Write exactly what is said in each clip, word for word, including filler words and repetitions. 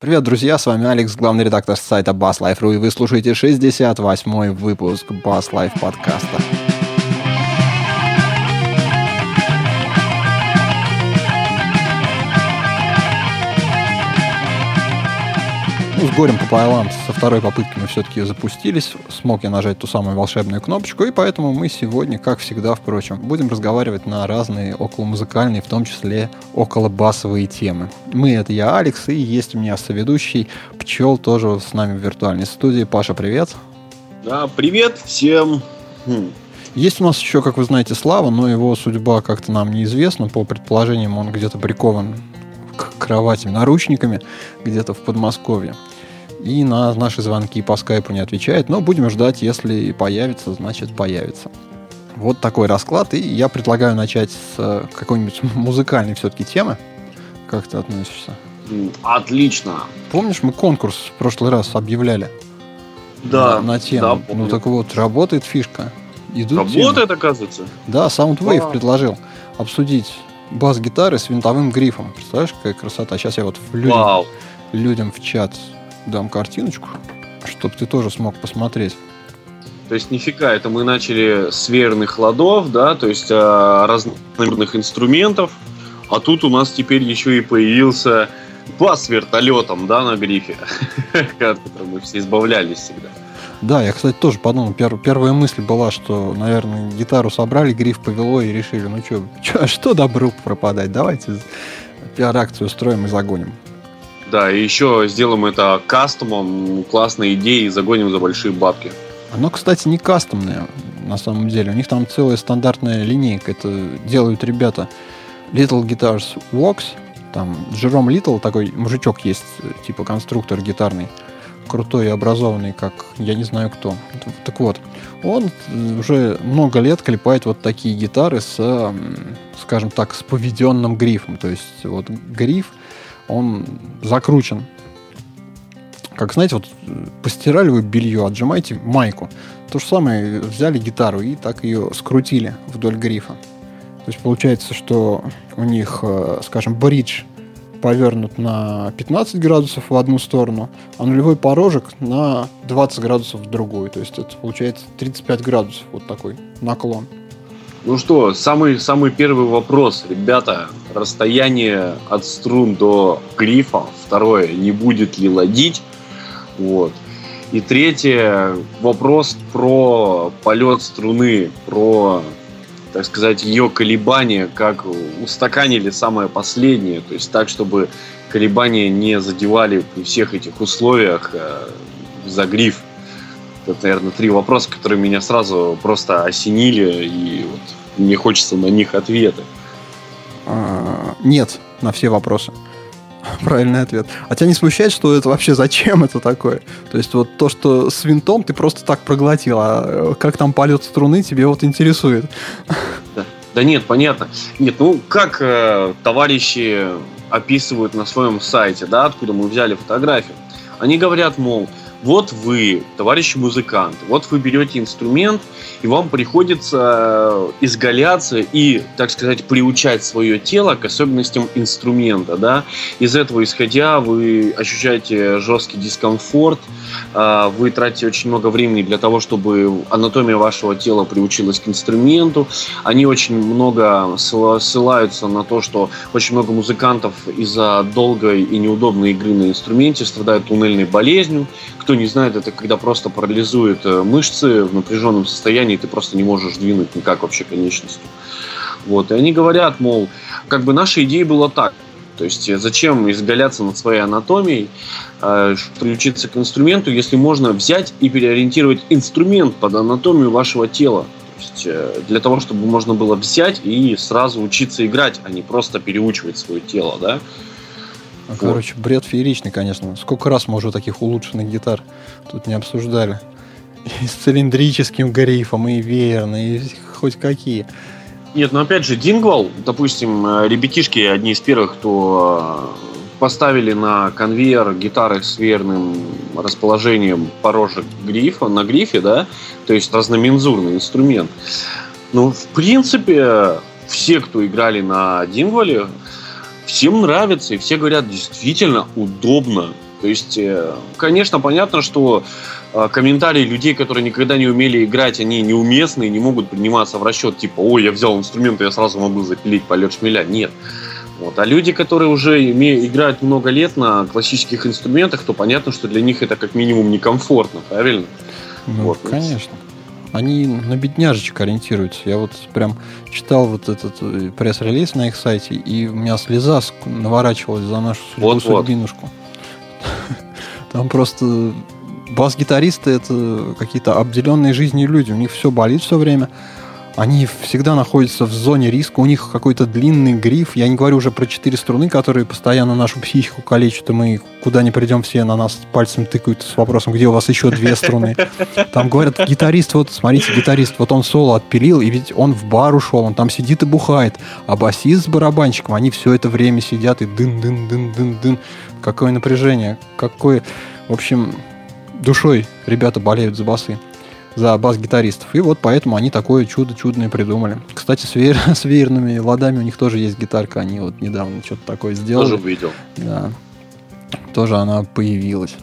Привет, друзья, с вами Алекс, главный редактор сайта Bass Life точка ру, и вы слушаете шестьдесят восьмой выпуск Bass Life подкаста. Ну, с горем пополам, со второй попытки мы все-таки запустились. Смог я нажать ту самую волшебную кнопочку, и поэтому мы сегодня, как всегда, впрочем, будем разговаривать на разные околомузыкальные, в том числе околобасовые темы. Мы — это я, Алекс, и есть у меня соведущий Пчел, тоже с нами в виртуальной студии. Паша, привет. Да, привет всем. Хм. Есть у нас еще, как вы знаете, Слава, но его судьба как-то нам неизвестна. По предположениям, он где-то прикован к кровати наручниками, где-то в Подмосковье. И на наши звонки по скайпу не отвечает. Но будем ждать, если появится, значит появится. Вот такой расклад. И я предлагаю начать с какой-нибудь музыкальной все-таки темы. Как ты относишься? Отлично. Помнишь, мы конкурс в прошлый раз объявляли? Да. На, на тему. Да, помню. Ну так вот, работает фишка. Идут Работает, темы. оказывается? Да, Soundwave Вау. предложил обсудить бас-гитары с винтовым грифом. Представляешь, какая красота? Сейчас я вот людям, Вау. людям в чат дам картиночку, чтобы ты тоже смог посмотреть. То есть нифига, это мы начали с верных ладов, да, то есть э, разных инструментов, а тут у нас теперь еще и появился бас с вертолетом, да, на грифе, от которого мы все избавлялись всегда. Да, я, кстати, тоже подумал. Пер, первая мысль была, что, наверное, гитару собрали, гриф повело и решили, ну что, что добру пропадать, давайте пиар-акцию устроим и загоним. Да, и еще сделаем это кастомом, классной идеей, и загоним за большие бабки. Оно, кстати, не кастомное, на самом деле. У них там целая стандартная линейка. Это делают ребята Little Guitars Works. Там Джером Литл, такой мужичок есть, типа конструктор гитарный. Крутой и образованный, как я не знаю кто. Так вот, он уже много лет клепает вот такие гитары с, скажем так, с поведенным грифом. То есть вот гриф, он закручен. Как, знаете, вот постирали вы белье, отжимаете майку. То же самое, взяли гитару и так ее скрутили вдоль грифа. То есть получается, что у них, скажем, бридж повернут на пятнадцать градусов в одну сторону, а нулевой порожек на двадцать градусов в другую. То есть это получается тридцать пять градусов, вот такой наклон. Ну что, самый, самый первый вопрос, ребята, расстояние от струн до грифа. Второе, не будет ли ладить. Вот. И третье, вопрос про полет струны, про, так сказать, ее колебания, как устаканили самое последнее, то есть так, чтобы колебания не задевали при всех этих условиях э, за гриф. Это, наверное, три вопроса, которые меня сразу просто осенили, и вот мне хочется на них ответы. А, нет на все вопросы. Правильный ответ. А тебя не смущает, что это вообще зачем это такое? То есть вот то, что с винтом ты просто так проглотил, а как там полет струны, тебе вот интересует. Да, да нет, понятно. Нет, ну как э, товарищи описывают на своем сайте, да, откуда мы взяли фотографию. Они говорят, мол, вот вы, товарищи музыканты, вот вы берете инструмент, и вам приходится изгаляться и, так сказать, приучать свое тело к особенностям инструмента, да. Из этого исходя, вы ощущаете жесткий дискомфорт, вы тратите очень много времени для того, чтобы анатомия вашего тела приучилась к инструменту. Они очень много ссылаются на то, что очень много музыкантов из-за долгой и неудобной игры на инструменте страдают туннельной болезнью. Кто не знает, это когда просто парализует мышцы в напряженном состоянии, и ты просто не можешь двинуть никак вообще конечностью. Вот. И они говорят, мол, как бы наша идея была так. То есть зачем изгаляться над своей анатомией, э, приучиться к инструменту, если можно взять и переориентировать инструмент под анатомию вашего тела. То есть э, для того, чтобы можно было взять и сразу учиться играть, а не просто переучивать свое тело, да. Ну, короче, бред фееричный, конечно. Сколько раз мы уже таких улучшенных гитар тут не обсуждали. И с цилиндрическим грифом, и веерно, и хоть какие. Нет, но опять же, Dingwall, допустим, ребятишки, одни из первых, кто поставили на конвейер гитары с верным расположением порожек грифа, на грифе, да, то есть разномензурный инструмент. Ну, в принципе, все, кто играли на Dingwall, всем нравится, и все говорят, действительно удобно. То есть, конечно, понятно, что комментарии людей, которые никогда не умели играть, они неуместны и не могут приниматься в расчет. Типа, ой, я взял инструмент, и я сразу могу запилить полет шмеля. Нет. Вот. А люди, которые уже име- играют много лет на классических инструментах, то понятно, что для них это как минимум некомфортно, правильно? Ну, вот. Конечно. Они на бедняжечек ориентируются. Я вот прям читал вот этот пресс-релиз на их сайте, и у меня слеза наворачивалась за нашу судьбу, вот, судьбинушку. Там просто бас-гитаристы — это какие-то обделенные жизнью люди. У них все болит все время. Они всегда находятся в зоне риска. У них какой-то длинный гриф. Я не говорю уже про четыре струны, которые постоянно нашу психику калечат, и мы куда ни придем, все на нас пальцем тыкают с вопросом, где у вас еще две струны. Там говорят, гитарист, вот, смотрите, гитарист, вот он соло отпилил, и ведь он в бар ушел, он там сидит и бухает. А басист с барабанщиком, они все это время сидят и дын-дын-дын-дын-дын. Какое напряжение, какое... В общем, душой ребята болеют за басы, за бас-гитаристов. И вот поэтому они такое чудо чудное придумали. Кстати, с, веер, с веерными ладами у них тоже есть гитарка. Они вот недавно что-то такое сделали. Тоже видел. Да. Тоже она появилась.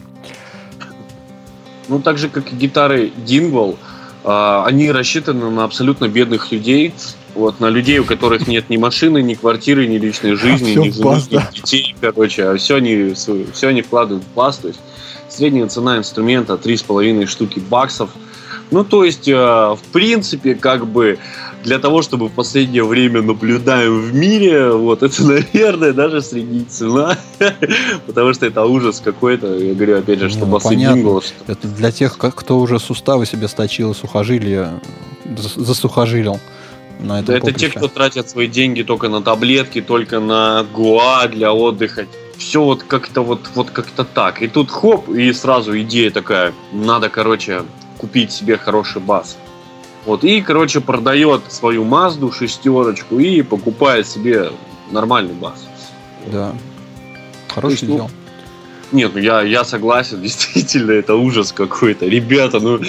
Ну, так же, как и гитары Dingwall, э, они рассчитаны на абсолютно бедных людей. Вот, на людей, у которых нет ни машины, ни квартиры, ни личной жизни, а ни замужних детей, короче. А все они, все они вкладывают в бас. То есть средняя цена инструмента три с половиной штуки баксов. Ну, то есть, э, в принципе, как бы для того, чтобы в последнее время наблюдаем в мире, вот это, наверное, даже средняя цена, потому что это ужас какой-то. Я говорю, опять же, что басы Dingwall. Это для тех, кто уже суставы себе сточил и сухожилие, засухожилил. На да, это те, кто тратят свои деньги только на таблетки, только на гуа для отдыха. Все вот как-то вот, вот как-то так. И тут хоп, и сразу идея такая, надо, короче, купить себе хороший бас. Вот, и, короче, продает свою Мазду шестерочку и покупает себе нормальный бас. Да. Хороший есть, ну, дел. Нет, ну я, я согласен, действительно, это ужас какой-то. Ребята, ну,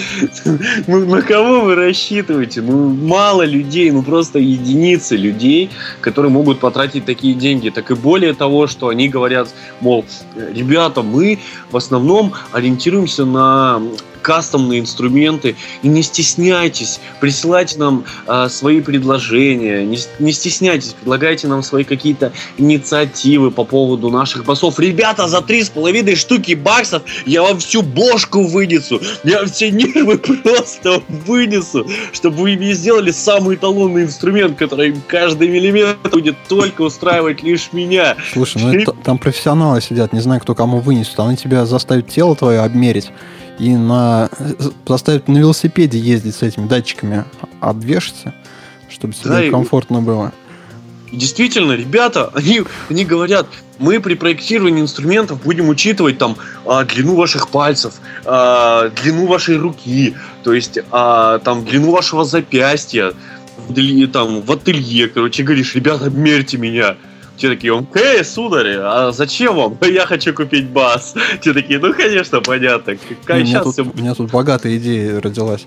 ну на кого вы рассчитываете? Ну, мало людей, ну просто единицы людей, которые могут потратить такие деньги. Так и более того, что они говорят, мол, ребята, мы в основном ориентируемся на кастомные инструменты, и не стесняйтесь, присылайте нам э, свои предложения, не, не стесняйтесь, предлагайте нам свои какие-то инициативы по поводу наших басов. Ребята, за три с половиной штуки баксов я вам всю бошку вынесу, я все нервы просто вынесу, чтобы вы мне сделали самый эталонный инструмент, который каждый миллиметр будет только устраивать лишь меня. Слушай, ну это, там профессионалы сидят, не знаю, кто кому вынесет, они тебя заставят тело твое обмерить и на... заставят на велосипеде ездить с этими датчиками, обвешаться, чтобы тебе да, комфортно и... было. Действительно, ребята, они, они говорят, мы при проектировании инструментов будем учитывать там длину ваших пальцев, длину вашей руки, то есть там длину вашего запястья, там в ателье, короче, говоришь, ребята, обмерьте меня. Те такие, окей, сударь, а зачем вам? Я хочу купить бас. Те такие, ну, конечно, понятно. У меня, тут, у меня тут богатая идея родилась.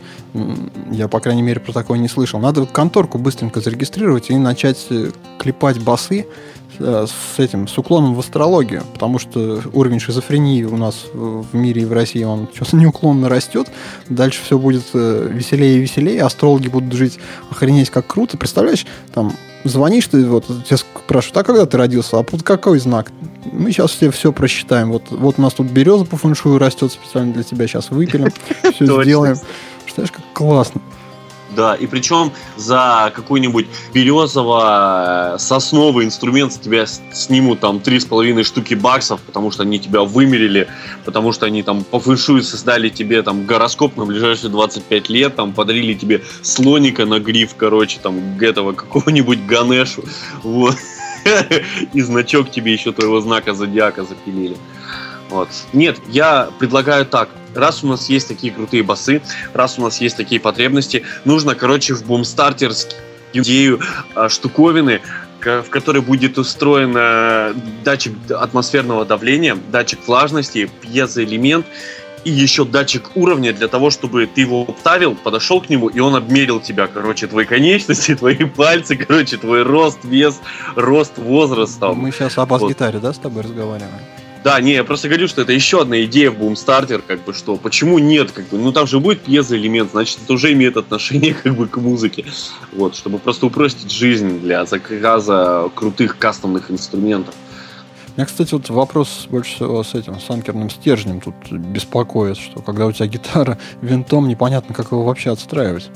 Я, по крайней мере, про такое не слышал. Надо конторку быстренько зарегистрировать и начать клепать басы с этим, с уклоном в астрологию, потому что уровень шизофрении у нас в мире и в России, он что-то неуклонно растет. Дальше все будет веселее и веселее, астрологи будут жить охренеть как круто. Представляешь, там звонишь ты, вот, тебя спрашивают, а когда ты родился? А под какой знак? Мы сейчас все все просчитаем. Вот, вот у нас тут береза по фэншую растет специально для тебя. Сейчас выпилим, все сделаем. Представляешь, как классно. Да, и причем за какой-нибудь березово-сосновый инструмент с тебя снимут там три с половиной штуки баксов, потому что они тебя вымерили, потому что они там по фэншую создали тебе там гороскоп на ближайшие двадцать пять лет, там подарили тебе слоника на гриф, короче, там этого какого-нибудь Ганешу, вот, и значок тебе еще твоего знака зодиака запилили. Вот. Нет, я предлагаю так. Раз у нас есть такие крутые басы, раз у нас есть такие потребности, нужно, короче, в бумстартерскую идею а, штуковины, к, в которой будет устроен а, датчик атмосферного давления, датчик влажности, пьезоэлемент и еще датчик уровня для того, чтобы ты его обставил, подошел к нему, и он обмерил тебя, короче, твои конечности, твои пальцы, короче, твой рост, вес, рост, возраст. Там. Мы сейчас о бас-гитаре, вот. Да, с тобой разговариваем? Да, не, я просто говорю, что это еще одна идея в Boomstarter, как бы, что почему нет, как бы, ну там же будет пьезоэлемент, значит, это уже имеет отношение, как бы, к музыке. Вот, чтобы просто упростить жизнь для заказа крутых кастомных инструментов. Меня, кстати, вот вопрос больше всего с этим, с анкерным стержнем тут беспокоит, что когда у тебя гитара винтом, непонятно, как его вообще отстраивать.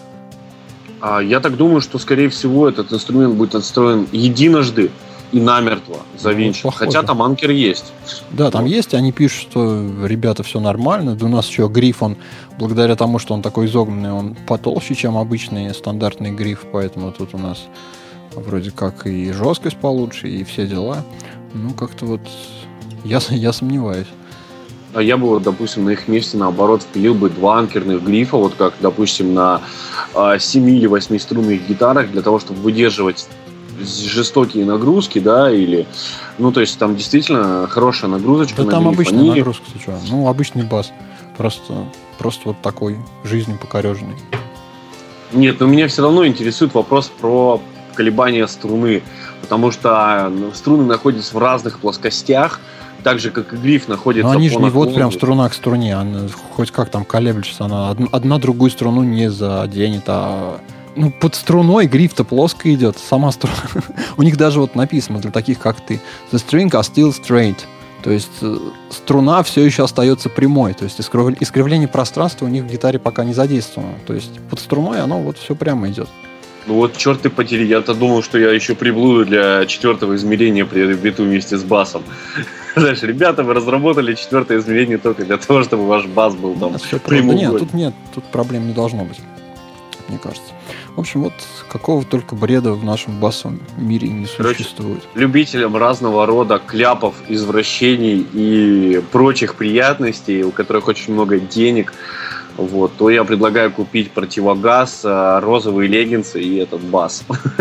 А я так думаю, что, скорее всего, этот инструмент будет отстроен единожды и намертво завинчен. Ну, хотя там анкер есть. Да, там вот есть, они пишут, что ребята, все нормально. Да у нас еще гриф, он, благодаря тому, что он такой изогнанный, он потолще, чем обычный стандартный гриф, поэтому тут у нас вроде как и жесткость получше, и все дела. Ну, как-то вот я, я сомневаюсь. А я бы, вот, допустим, на их месте, наоборот, впилил бы два анкерных грифа, вот как, допустим, на э, семь или восьмиструнных гитарах, для того, чтобы выдерживать жестокие нагрузки, да, или... Ну, то есть, там действительно хорошая нагрузочка. Да на там гриф. обычная Они... нагрузка, ты что? Ну, обычный бас. Просто, просто вот такой, жизнью покореженный. Нет, но меня все равно интересует вопрос про колебания струны, потому что струны находятся в разных плоскостях, так же, как и гриф находится... Но они же не вот наклоне. прям струна к струне, она хоть как там колеблется, она одна, одна другую струну не заденет, а... Ну, под струной гриф-то плоско идет, сама струна. У них даже вот написано для таких, как ты, the string are still straight. То есть струна все еще остается прямой. То есть искривление пространства у них в гитаре пока не задействовано. То есть под струной оно вот все прямо идет. Ну вот, черт ты подери, я-то думал, что я еще приблуду для четвертого измерения при биту вместе с басом. Знаешь, ребята, вы разработали четвертое измерение только для того, чтобы ваш бас был там прямоугольный. Нет, тут нет, тут проблем не должно быть, мне кажется. В общем, вот какого только бреда в нашем басовом мире не существует. Короче, любителям разного рода кляпов, извращений и прочих приятностей, у которых очень много денег, вот, то я предлагаю купить противогаз, розовые леггинсы и этот бас.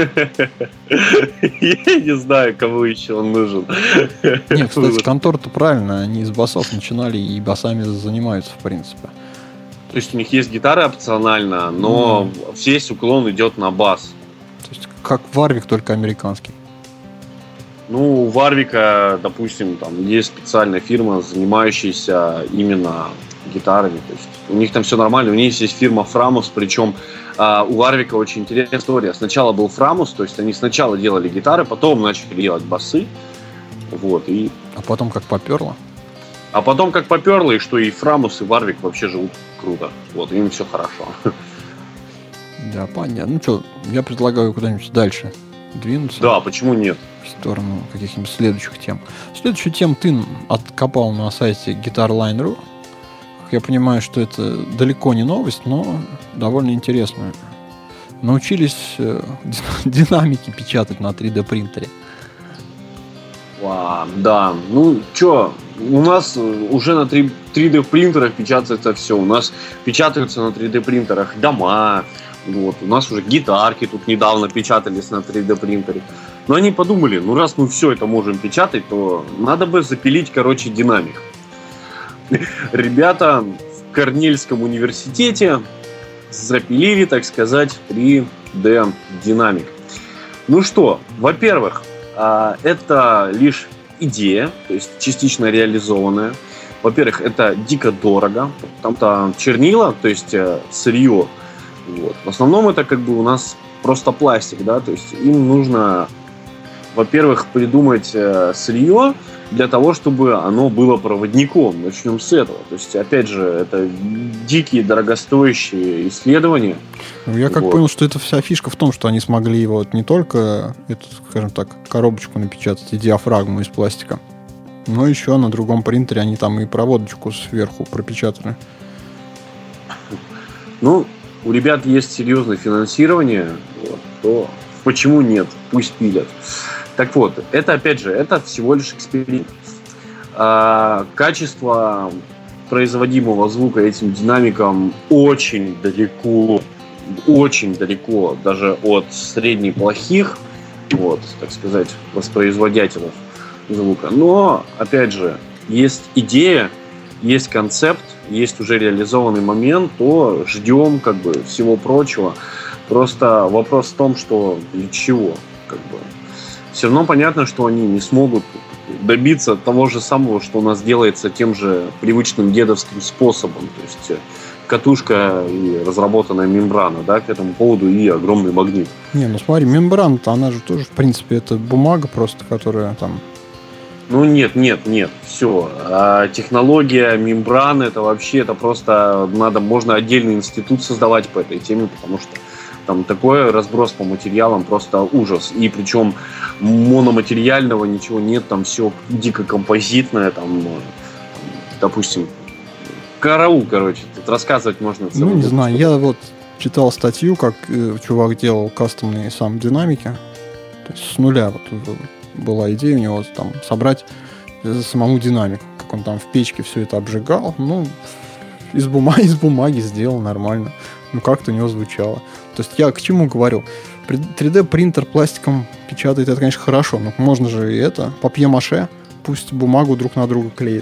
Я не знаю, кому еще он нужен. Нет, кстати, контора-то правильно, они с басов начинали и басами занимаются, в принципе. То есть у них есть гитара опционально, но mm. весь уклон идет на бас. То есть как Warwick, только американский. Ну, у Warwick, допустим, там есть специальная фирма, занимающаяся именно гитарами. То есть у них там все нормально. У них есть фирма Framus, причем а, у Warwick очень интересная история. Сначала был Framus, то есть они сначала делали гитары, потом начали делать басы. Вот, и... А потом как поперло? А потом как поперло, и что и Framus, и Warwick вообще живут круто. Вот, им все хорошо. Да, понятно. Ну что, я предлагаю куда-нибудь дальше двинуться. Да, почему нет? В сторону каких-нибудь следующих тем. Следующую тему ты откопал на сайте guitarline точка ру. Как я понимаю, что это далеко не новость, но довольно интересная. Научились э, динамики печатать на три дэ принтере. Вау, да, ну чё, у нас уже на три дэ принтерах печатается все. У нас печатаются на три дэ принтерах дома. Вот, у нас уже гитарки тут недавно печатались на три дэ принтере. Но они подумали, ну раз мы все это можем печатать, то надо бы запилить, короче, динамик. Ребята в Корнельском университете запилили, так сказать, три дэ динамик. Ну что, во-первых, это лишь идея, то есть частично реализованная. Во-первых, это дико дорого. Там-то чернила, то есть сырье. Вот. В основном это как бы у нас просто пластик, да, то есть им нужно, во-первых, придумать сырье для того, чтобы оно было проводником. Начнем с этого. То есть, опять же, это дикие, дорогостоящие исследования. Ну, я как вот. понял, что это вся фишка в том, что они смогли вот не только эту, скажем так, коробочку напечатать и диафрагму из пластика, но еще на другом принтере они там и проводочку сверху пропечатали. Ну, у ребят есть серьезное финансирование, вот, то почему нет? Пусть пилят. Так вот, это, опять же, это всего лишь эксперимент. А, качество производимого звука этим динамиком очень далеко, очень далеко даже от среднеплохих, вот, так сказать, воспроизводителей звука. Но, опять же, есть идея, есть концепт, есть уже реализованный момент, то ждем как бы всего прочего. Просто вопрос в том, что для чего, как бы. Все равно понятно, что они не смогут добиться того же самого, что у нас делается тем же привычным дедовским способом. То есть катушка и разработанная мембрана, да, к этому поводу и огромный магнит. Не, ну смотри, мембрана-то, она же тоже, в принципе, это бумага просто, которая там... Ну нет, нет, нет, все. А технология мембраны, это вообще, это просто надо, можно отдельный институт создавать по этой теме, потому что там такой разброс по материалам, просто ужас. И причем мономатериального ничего нет, там все дико композитное, там, допустим, караул, короче, тут рассказывать можно. Ну, не знаю, я вот читал статью, как э, чувак делал кастомные сам динамики, то есть с нуля вот была идея у него там собрать самому динамик, как он там в печке все это обжигал, ну, из бумаги, из бумаги сделал нормально, ну, как-то у него звучало. То есть я к чему говорю? три дэ принтер пластиком печатает, это, конечно, хорошо, но можно же и это, папье-маше, пусть бумагу друг на друга клеит.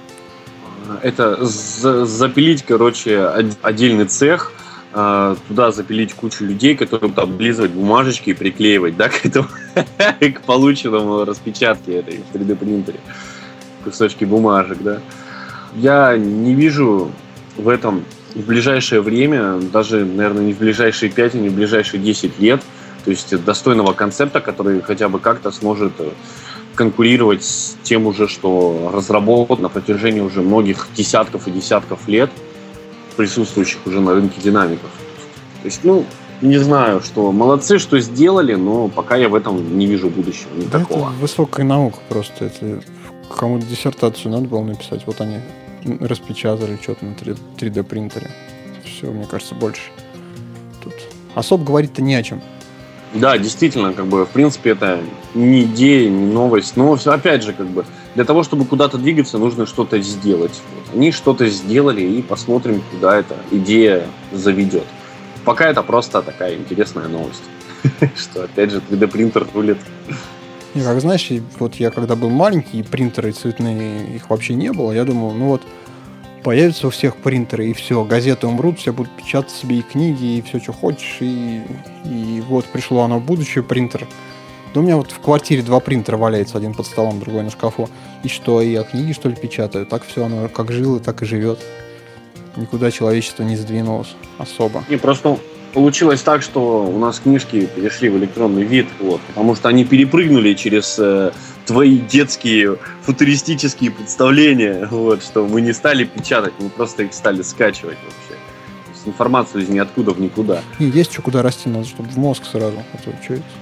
Это за- запилить, короче, отдельный цех, э, туда запилить кучу людей, которые будут облизывать бумажечки и приклеивать, да, к этому, к полученному распечатке этой в три дэ принтере. Кусочки бумажек, да. Я не вижу в этом в ближайшее время, даже, наверное, не в ближайшие пять, не в ближайшие десять лет, то есть достойного концепта, который хотя бы как-то сможет конкурировать с тем уже, что разработан на протяжении уже многих десятков и десятков лет, присутствующих уже на рынке динамиков. То есть, ну, не знаю, что молодцы, что сделали, но пока я в этом не вижу будущего никакого. Это высокая наука просто. Это кому-то диссертацию надо было написать. Вот они распечатали что-то на три дэ принтере. Все, мне кажется, больше. Тут особо говорить-то не о чем. Да, действительно, как бы, в принципе, это не идея, не новость, но все, опять же, как бы, для того, чтобы куда-то двигаться, нужно что-то сделать. Вот. Они что-то сделали, и посмотрим, куда эта идея заведет. Пока это просто такая интересная новость, что, опять же, три дэ принтер рулит. И как знаешь, вот я когда был маленький, и принтеры цветные, их вообще не было, я думал, ну вот, появятся у всех принтеры, и все, газеты умрут, все будут печатать себе и книги, и все, что хочешь, и, и вот пришло оно в будущее, принтер. Да у меня вот в квартире два принтера валяется, один под столом, другой на шкафу. И что, и я книги, что ли, печатаю? Так все оно как жило, так и живет. Никуда человечество не сдвинулось особо. И просто получилось так, что у нас книжки перешли в электронный вид, вот, потому что они перепрыгнули через э, твои детские футуристические представления, вот, что мы не стали печатать, мы просто их стали скачивать вообще. То есть информацию из ниоткуда в никуда. И есть что куда расти, надо, чтобы в мозг сразу. А то что это?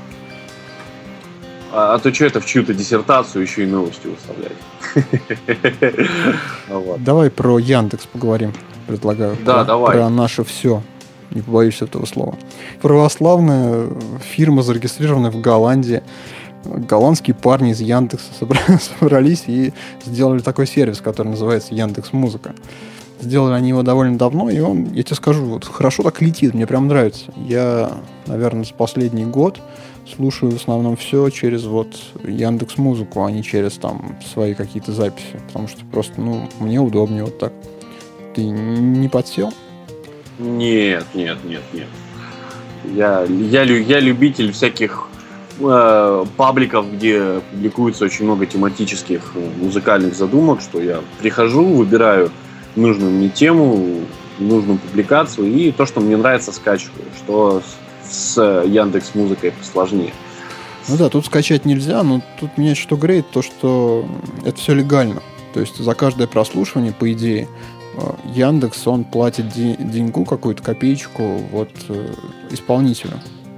А, а то что это в чью-то диссертацию еще и новости выставлять? Давай про Яндекс поговорим, предлагаю. Да, давай. Про наше все. Не побоюсь этого слова. Православная фирма, зарегистрированная в Голландии. Голландские парни из Яндекса собрались и сделали такой сервис, который называется Яндекс.Музыка. Сделали они его довольно давно, и он, я тебе скажу, вот хорошо так летит, мне прям нравится. Я, наверное, за последний год слушаю в основном все через вот Яндекс.Музыку, а не через там свои какие-то записи, потому что просто, ну, мне удобнее вот так. Ты не подсел? Нет, нет, нет, нет. Я, я, я любитель всяких э, пабликов, где публикуется очень много тематических музыкальных задумок, что я прихожу, выбираю нужную мне тему, нужную публикацию, и то, что мне нравится, скачиваю, что с, с Яндекс.Музыкой посложнее. Ну да, тут скачать нельзя, но тут меня что греет, то, что это все легально. То есть за каждое прослушивание, по идее, Яндекс, он платит де- деньгу, какую-то копеечку вот э, исполнителю.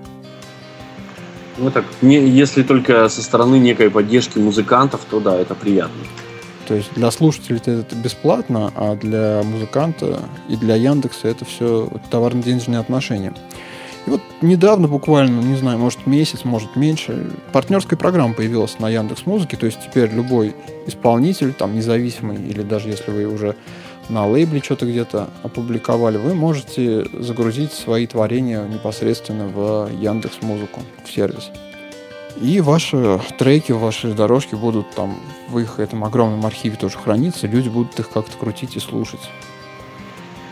Ну так, не, если только со стороны некой поддержки музыкантов, то да, это приятно. То есть для слушателей это бесплатно, а для музыканта и для Яндекса это все товарно-денежные отношения. И вот недавно, буквально, не знаю, может месяц, может меньше, партнерская программа появилась на Яндекс.Музыке, то есть теперь любой исполнитель, там, независимый, или даже если вы уже на лейбле что-то где-то опубликовали, вы можете загрузить свои творения непосредственно в Яндекс.Музыку, в сервис. И ваши треки, ваши дорожки будут там в их этом огромном архиве тоже храниться, люди будут их как-то крутить и слушать.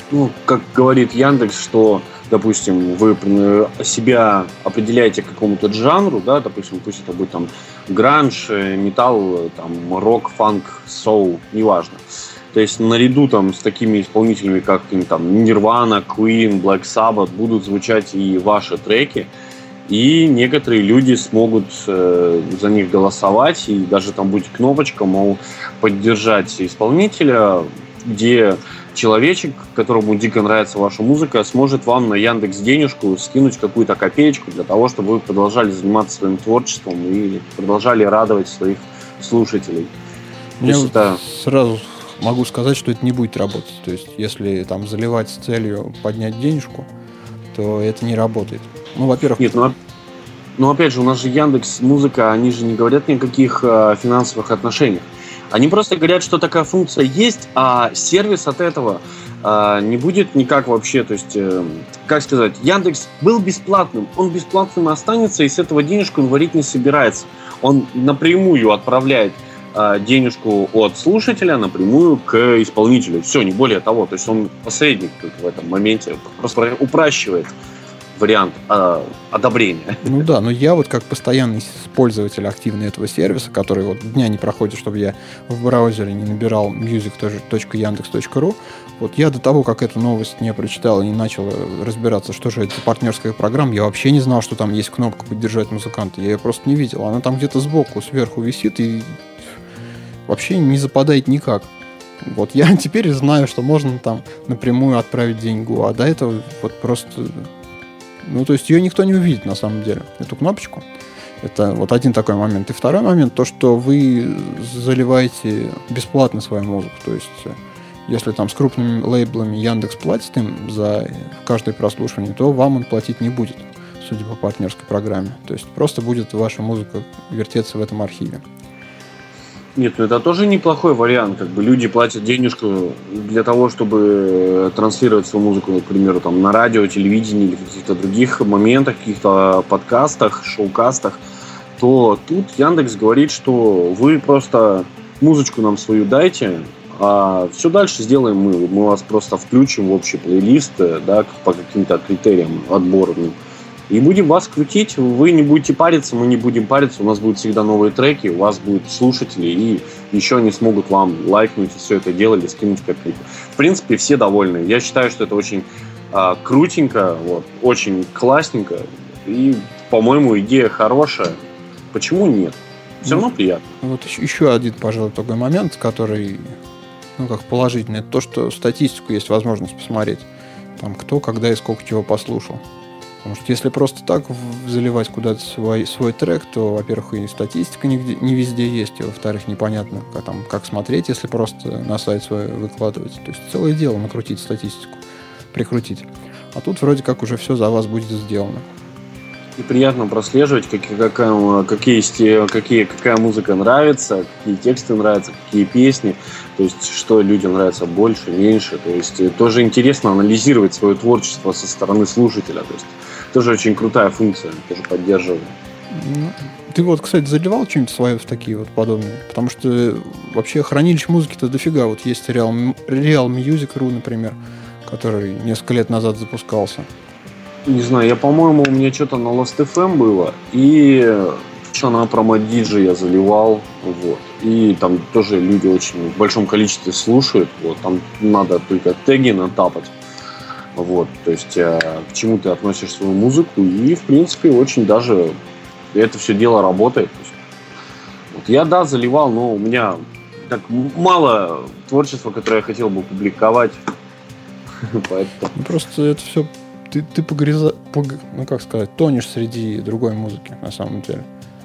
ну, как говорит Яндекс, что, допустим, вы себя определяете к какому-то жанру, да, допустим, пусть это будет там гранж, металл, там, рок, фанк, соул, неважно. То есть наряду там с такими исполнителями, как там Nirvana, Queen, Black Sabbath, будут звучать и ваши треки, и некоторые люди смогут э, за них голосовать, и даже там будет кнопочка, мол, поддержать исполнителя, где человечек, которому дико нравится ваша музыка, сможет вам на Яндекс денежку скинуть какую-то копеечку для того, чтобы вы продолжали заниматься своим творчеством и продолжали радовать своих слушателей. Я вот это... сразу могу сказать, что это не будет работать. То есть, если там заливать с целью поднять денежку, то это не работает. Ну, во-первых... Нет, ну, ну опять же, у нас же Яндекс Музыка, они же не говорят ни о каких э, финансовых отношениях. Они просто говорят, что такая функция есть, а сервис от этого э, не будет никак вообще. То есть, э, как сказать, Яндекс был бесплатным, он бесплатным останется, и с этого денежку он варить не собирается. Он напрямую отправляет э, денежку от слушателя напрямую к исполнителю. Все, не более того. То есть он посредник в этом моменте, просто упрощивает вариант э, одобрения. Ну да, но я вот как постоянный пользователь активный этого сервиса, который вот дня не проходит, чтобы я в браузере не набирал music точка яндекс точка ру, вот я до того, как эту новость не прочитал и не начал разбираться, что же это за партнерская программа, я вообще не знал, что там есть кнопка «Поддержать музыканта». Я ее просто не видел. Она там где-то сбоку, сверху висит и вообще не западает никак. Вот я теперь знаю, что можно там напрямую отправить деньгу, а до этого вот просто... Ну, то есть ее никто не увидит на самом деле, эту кнопочку. Это вот один такой момент. И второй момент, то, что вы заливаете бесплатно свою музыку. То есть, если там с крупными лейблами Яндекс платит им за каждое прослушивание, то вам он платить не будет, судя по партнерской программе. То есть, просто будет ваша музыка вертеться в этом архиве. Нет, ну это тоже неплохой вариант. Как бы люди платят денежку для того, чтобы транслировать свою музыку, например, там, на радио, телевидении или каких-то других моментах, каких-то подкастах, шоукастах, то тут Яндекс говорит, что вы просто музычку нам свою дайте, а все дальше сделаем мы. Мы вас просто включим в общий плейлист, да, по каким-то критериям отборным. И будем вас крутить, вы не будете париться, мы не будем париться, у нас будут всегда новые треки, у вас будут слушатели, и еще они смогут вам лайкнуть и все это дело, или скинуть копейку. В принципе, все довольны. Я считаю, что это очень а, крутенько, вот, очень классненько, и, по-моему, идея хорошая. Почему нет? Все ну, равно приятно. Вот еще один, пожалуй, такой момент, который, ну, как положительный, это то, что статистику есть возможность посмотреть. Там кто, когда и сколько чего послушал. Потому что если просто так заливать куда-то свой, свой трек, то, во-первых, и статистика нигде, не везде есть, и, во-вторых, непонятно, как, там, как смотреть, если просто на сайт свой выкладывать. То есть целое дело накрутить статистику, прикрутить. А тут вроде как уже все за вас будет сделано. И приятно прослеживать, как, какая, какие, какие, какая музыка нравится, какие тексты нравятся, какие песни, то есть что людям нравится больше, меньше. То есть тоже интересно анализировать свое творчество со стороны слушателя. То есть тоже очень крутая функция, тоже поддерживаю. Ну, ты вот, кстати, заливал что-нибудь свое в такие вот подобные? Потому что вообще хранилищ музыки-то дофига. Вот есть Real, Real Music точка ру, например, который несколько лет назад запускался. Не знаю, я, по-моему, у меня что-то на Last эф эм было, и что на промо-диджей я заливал, вот. И там тоже люди очень в большом количестве слушают, вот. Там надо только теги натапать, вот. То есть к чему ты относишь свою музыку, и, в принципе, очень даже это все дело работает. Вот. Я, да, заливал, но у меня так мало творчества, которое я хотел бы публиковать, поэтому... Просто это все... Ты, ты погряза... пог... ну, как сказать, тонешь среди другой музыки, на самом деле.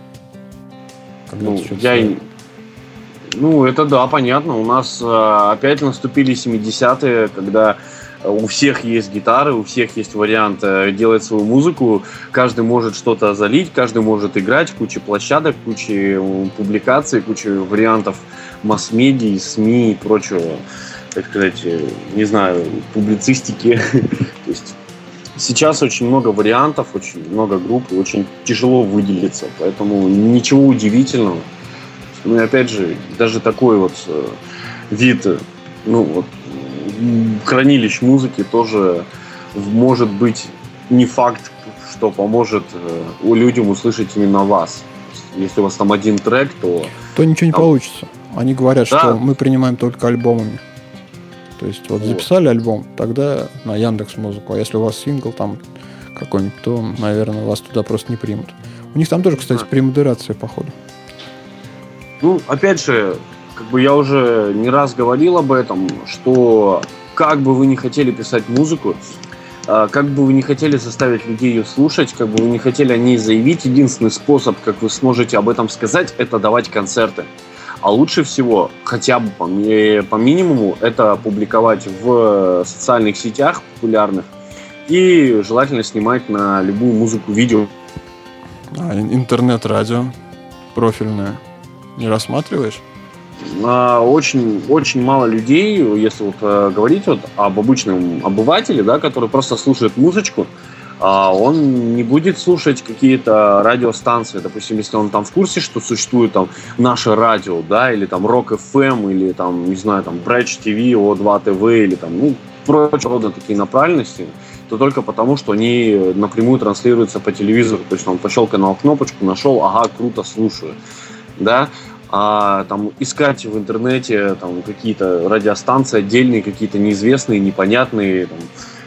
Когда ну, я... и... ну, это да, понятно. У нас а, опять наступили семидесятые, когда у всех есть гитары, у всех есть вариант а, делать свою музыку. Каждый может что-то залить, каждый может играть. Куча площадок, куча публикаций, куча вариантов масс-медий, СМИ и прочего, так сказать, не знаю, публицистики. То есть сейчас очень много вариантов, очень много групп, и очень тяжело выделиться, поэтому ничего удивительного. Ну и опять же, даже такой вот вид, ну вот, хранилищ музыки тоже может быть не факт, что поможет у людям услышать именно вас. Если у вас там один трек, то... То ничего не там... получится. Они говорят, да. что мы принимаем только альбомами. То есть вот, вот записали альбом, тогда на Яндекс.Музыку. А если у вас сингл там какой-нибудь, то, наверное, вас туда просто не примут. У них там тоже, кстати, премодерация, походу. Ну, опять же, как бы я уже не раз говорил об этом, что как бы вы не хотели писать музыку, как бы вы не хотели заставить людей ее слушать, как бы вы не хотели о ней заявить, единственный способ, как вы сможете об этом сказать, это давать концерты. А лучше всего, хотя бы по, по минимуму, это публиковать в социальных сетях популярных и желательно снимать на любую музыку видео. А интернет-радио профильное не рассматриваешь? Очень, очень мало людей, если вот э, говорить вот об обычном обывателе, да, который просто слушает музычку, э, он не будет слушать какие-то радиостанции. Допустим, если он там в курсе, что существует там наше радио, да, или там Рок эф эм, или там, не знаю, там Брэдж ТВ, О два ТВ, или там, ну, прочего рода такие направленности, то только потому, что они напрямую транслируются по телевизору. То есть он пощелкал кнопочку, нашел, ага, круто, слушаю, да. А там искать в интернете там какие-то радиостанции отдельные, какие-то неизвестные, непонятные, там,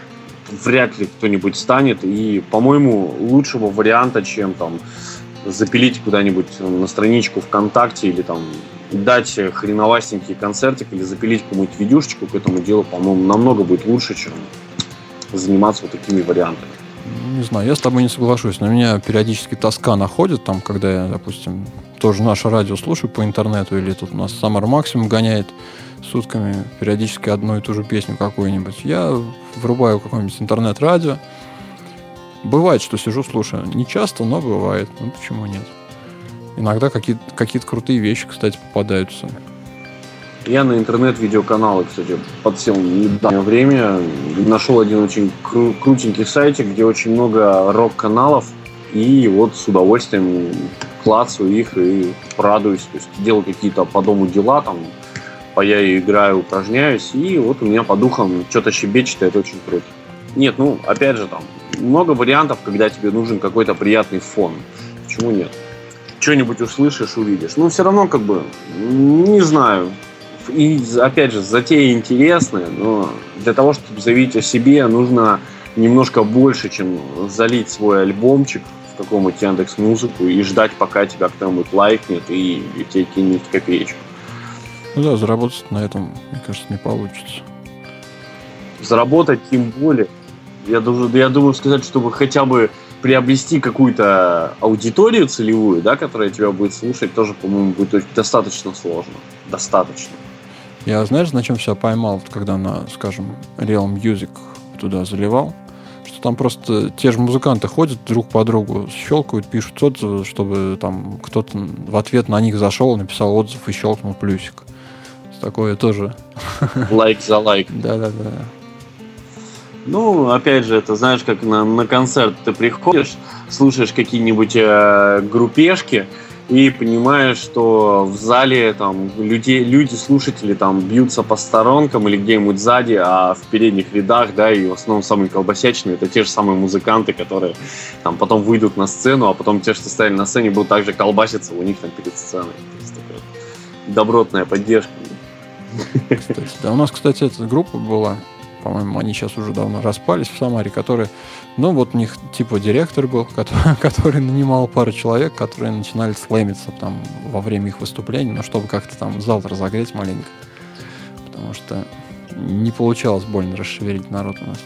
вряд ли кто-нибудь станет. И, по-моему, лучшего варианта, чем там запилить куда-нибудь на страничку ВКонтакте или там дать хреновастенький концертик или запилить какую-нибудь видюшечку к этому делу, по-моему, намного будет лучше, чем заниматься вот такими вариантами. Не знаю, я с тобой не соглашусь. На меня периодически тоска находит, там, когда я, допустим, тоже наше радио слушаю по интернету, или тут у нас Summer Maximum гоняет сутками периодически одну и ту же песню какую-нибудь. Я врубаю какое-нибудь интернет-радио. Бывает, что сижу, слушаю. Не часто, но бывает. Ну, почему нет? Иногда какие-то, какие-то крутые вещи, кстати, попадаются. Я на интернет-видеоканалы, кстати, подсел в недавнее время. Нашел один очень кру- крутенький сайтик, где очень много рок-каналов. И вот с удовольствием клацаю их и радуюсь. То есть делаю какие-то по дому дела, там, паяю, играю, упражняюсь. И вот у меня по духам что-то щебечет, и это очень круто. Нет, ну, опять же, там, много вариантов, когда тебе нужен какой-то приятный фон. Почему нет? Что-нибудь услышишь, увидишь. Ну, все равно, как бы, не знаю. И, опять же, затея интересная, но для того, чтобы заявить о себе, нужно немножко больше, чем залить свой альбомчик в какому-нибудь Яндекс.Музыку и ждать, пока тебя кто-нибудь лайкнет и, и тебе кинет копеечку. Ну да, заработать на этом, мне кажется, не получится. Заработать тем более. Я думаю, я думаю сказать, чтобы хотя бы приобрести какую-то аудиторию целевую, да, которая тебя будет слушать, тоже, по-моему, будет достаточно сложно. Достаточно. Я, знаешь, на чем себя поймал, когда на, скажем, Real Music туда заливал? Что там просто те же музыканты ходят друг по другу, щелкают, пишут отзывы, чтобы там кто-то в ответ на них зашел, написал отзыв и щелкнул плюсик. Такое тоже. Лайк за лайк. Да-да-да. Ну, опять же, это знаешь, как на, на концерт ты приходишь, слушаешь какие-нибудь э, группешки и понимаешь, что в зале там люди, люди, слушатели там бьются по сторонкам или где-нибудь сзади, а в передних рядах, да, и в основном самые колбасячные, это те же самые музыканты, которые там потом выйдут на сцену, а потом те, что стояли на сцене, будут также колбаситься у них там перед сценой. То есть такая добротная поддержка. Кстати, да, у нас, кстати, эта группа была, по-моему, они сейчас уже давно распались в Самаре, которые, ну, вот у них типа директор был, который, который нанимал пару человек, которые начинали слэмиться там во время их выступлений, ну, чтобы как-то там зал разогреть маленько, потому что не получалось больно расшевелить народ у нас.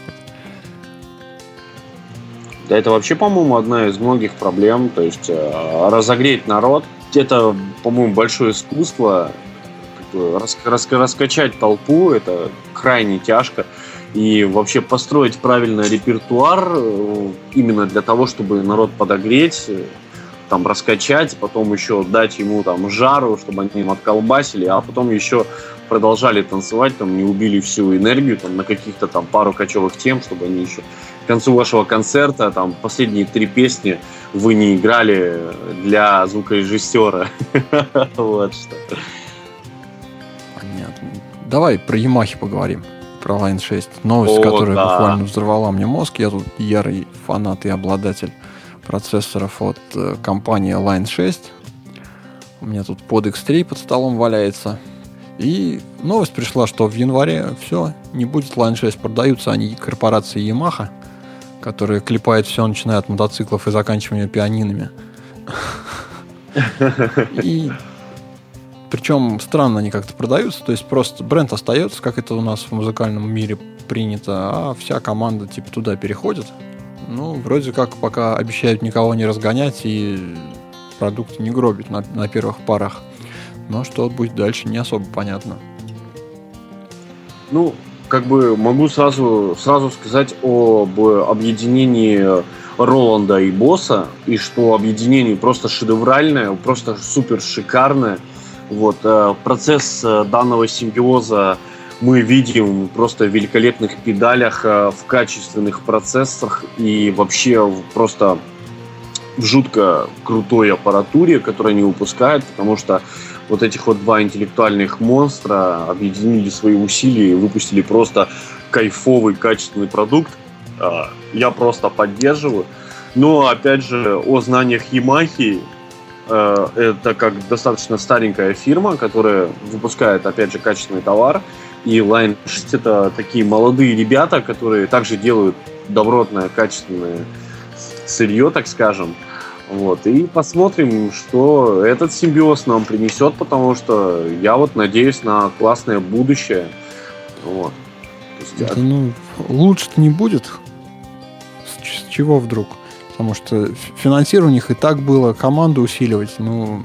Да, это вообще, по-моему, одна из многих проблем, то есть э, разогреть народ, это, по-моему, большое искусство. Рас, рас, раскачать толпу, это крайне тяжко. И вообще построить правильный репертуар именно для того, чтобы народ подогреть, там, раскачать, потом еще дать ему там жару, чтобы они им отколбасили, а потом еще продолжали танцевать, там, не убили всю энергию там, на каких-то там пару кочевых тем, чтобы они еще к концу вашего концерта, там, последние три песни вы не играли для звукорежиссера. Вот что. Понятно. Давай про Ямахи поговорим. про Line шесть. Новость, О, которая да. буквально взорвала мне мозг. Я тут ярый фанат и обладатель процессоров от э, компании Line шесть. У меня тут под икс три под столом валяется. И новость пришла, что в январе все, не будет Line шесть. Продаются они корпорации Yamaha, которая клепает все, начиная от мотоциклов и заканчивая пианинами. И причем странно они как-то продаются, то есть просто бренд остается, как это у нас в музыкальном мире принято, а вся команда типа туда переходит. Ну, вроде как пока обещают никого не разгонять и продукт не гробить на, на первых порах. Но что будет дальше, не особо понятно. Ну, как бы могу сразу, сразу сказать об объединении Роланда и Босса, и что объединение просто шедевральное, просто супер шикарное. Вот, э, процесс э, данного симбиоза мы видим просто в великолепных педалях, э, в качественных процессорах и вообще просто в жутко крутой аппаратуре, которую они выпускают, потому что вот этих вот два интеллектуальных монстра объединили свои усилия и выпустили просто кайфовый, качественный продукт. Э, я просто поддерживаю. Но, опять же, о знаниях Yamaha. Это как достаточно старенькая фирма, которая выпускает, опять же, качественный товар. И Line шесть — это такие молодые ребята, которые также делают добротное, качественное сырье, так скажем. Вот. И посмотрим, что этот симбиоз нам принесет, потому что я вот надеюсь на классное будущее. Вот. То есть, это, ну, лучше-то не будет. С, с чего вдруг? Потому что финансирование у них и так было, команду усиливать, ну,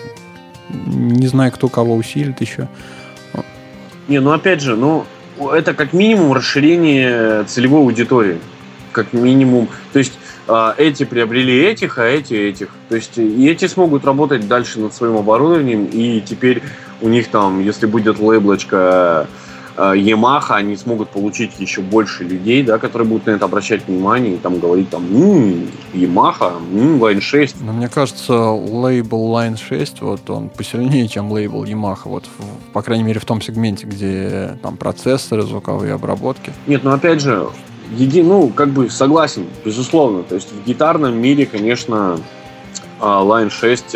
не знаю, кто кого усилит еще. Не, ну опять же, ну, это как минимум расширение целевой аудитории. Как минимум. То есть э, эти приобрели этих, а эти этих. То есть и эти смогут работать дальше над своим оборудованием, и теперь у них там, если будет лейблочка Yamaha, они смогут получить еще больше людей, да, которые будут на это обращать внимание и там говорить там, м-м, Yamaha, м-м, Line шесть. Но мне кажется, лейбл Line шесть, вот он посильнее, чем лейбл Yamaha, вот, в, по крайней мере, в том сегменте, где там процессоры, звуковые обработки. Нет, ну опять же, еди, ну, как бы согласен, безусловно. То есть в гитарном мире, конечно, Line шесть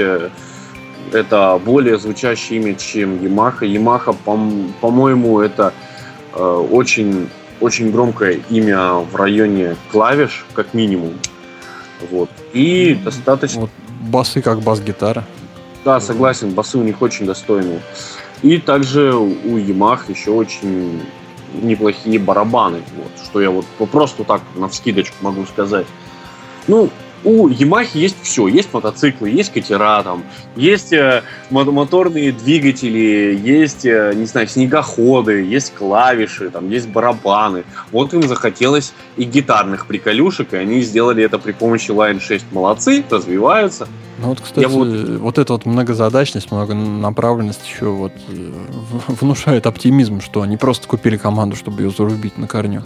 это более звучащее имя, чем Yamaha. Yamaha, по- по-моему, это э, очень, очень громкое имя в районе клавиш, как минимум. Вот. И mm-hmm. достаточно... Вот басы как бас-гитара. Да, согласен, басы у них очень достойные. И также у Yamaha еще очень неплохие барабаны. Вот, что я вот просто так навскидочку могу сказать. Ну, у Yamaha есть все. Есть мотоциклы, есть катера, там, есть э, моторные двигатели, есть, э, не знаю, снегоходы, есть клавиши, там, есть барабаны. Вот им захотелось и гитарных приколюшек, и они сделали это при помощи Line шесть. Молодцы, развиваются. Ну вот, кстати, вот... вот эта вот многозадачность, многонаправленность еще вот внушает оптимизм, что они просто купили команду, чтобы ее зарубить на корню.